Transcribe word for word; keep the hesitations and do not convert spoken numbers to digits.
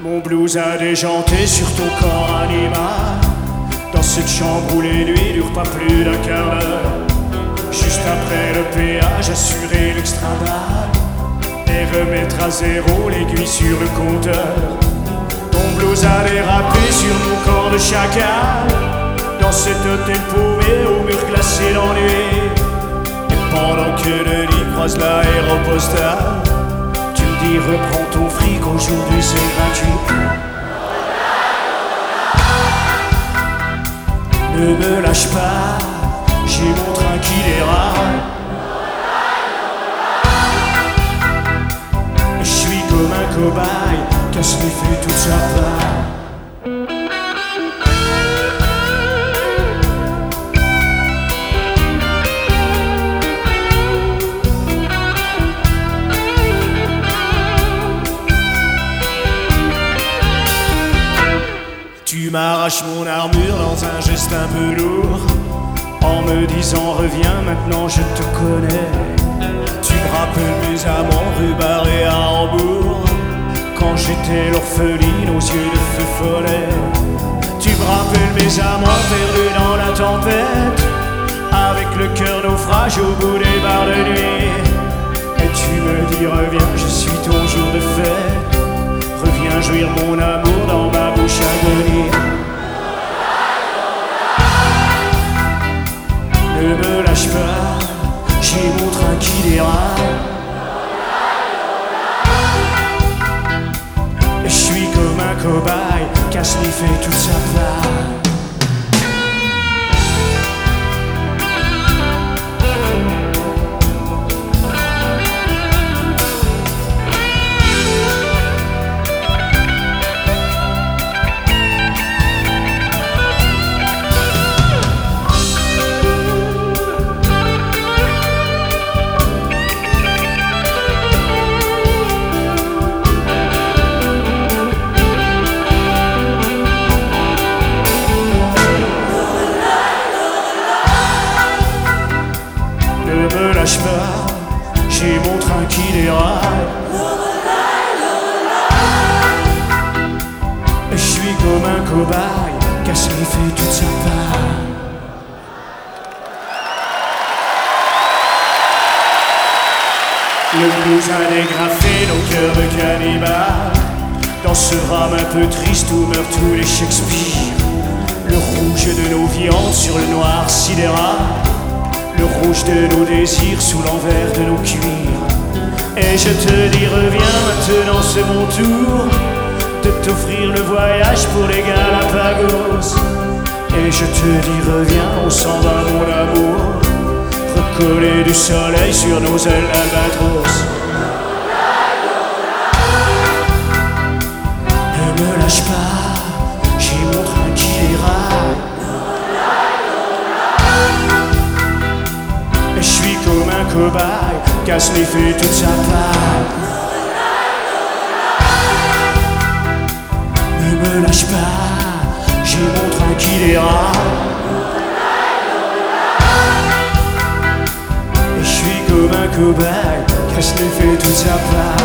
Mon blues a déjanté sur ton corps animal. Dans cette chambre où les nuits durent pas plus d'un quart d'heure. Juste après le péage, assurer l'extra balle et remettre à zéro l'aiguille sur le compteur. Ton blues a dérapé sur mon corps de chacal. Dans cet hôtel paumé au mur glacé d'ennui. Et pendant que le lit croise l'aéropostale, tu me dis reprends ton fric, aujourd'hui c'est gratuit. Ne me lâche pas, j'ai mon train qui déraille. Je suis comme un cobaye, casse les fait toute sa part. Tu m'arraches mon armure dans un geste un peu lourd, en me disant reviens maintenant je te connais. Tu me rappelles mes amants rue Barré à Hambourg, quand j'étais l'orpheline aux yeux de feu follet. Tu me rappelles mes amants perdus dans la tempête, avec le cœur naufrage au bout des barres de nuit. Et tu me dis reviens, je suis ton jour de fête. Reviens jouir mon amour dans ma bouche agonie. Ne me lâche pas, j'ai mon train qui déraille. Je suis comme un cobaye, casse les fait toute sa part. Ne me lâche pas, j'ai mon train qui déraille. Je suis comme un cobaye, casse les fait toute sa part. Le blues a dégrafé nos cœurs de cannibales. Dans ce drame un peu triste où meurent tous les Shakespeare. Le rouge de nos viandes sur le noir sidéral, le rouge de nos désirs sous l'envers de nos cuirs. Et je te dis reviens maintenant c'est mon tour de t'offrir le voyage pour les Galapagos. Et je te dis reviens, on s'en va mon amour, recoller du soleil sur nos ailes d'albatros. Ne me lâche pas, j'ai mon train qui déraille. Je suis comme un cobaye, casse les fait toute sa part. Ne me lâche pas, j'ai mon train qui déraille. Je suis comme un cobaye, casse les fait toute sa part.